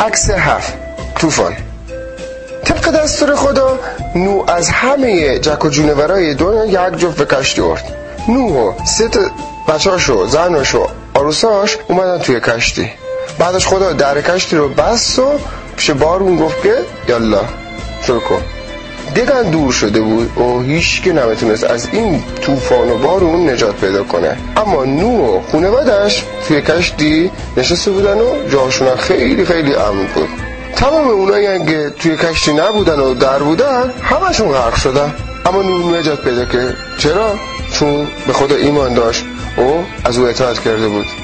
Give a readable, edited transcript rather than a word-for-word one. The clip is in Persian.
عکس 7 طوفان. طبق دستور خدا نوح از همه جک و جونورای دنیا یک جفت به کشتی آورد. نوح و 3 بچه‌اشو، زناشو، عروساش اومدن توی کشتی. بعدش خدا در کشتی رو بست و پیش بارون گفت که یالا شروع کن. دیدن دور شده بود و هیچ که نمیتونست از این طوفان و بارون نجات پیدا کنه. اما نوح و خانواده‌اش توی کشتی نشسته بودن و جاشون خیلی خیلی امن بود. تمام اونایی که توی کشتی نبودن و در بودن همشون غرق شدن. اما نوح نجات پیدا کرد. چرا؟ چون به خدا ایمان داشت و از او اطاعت کرده بود.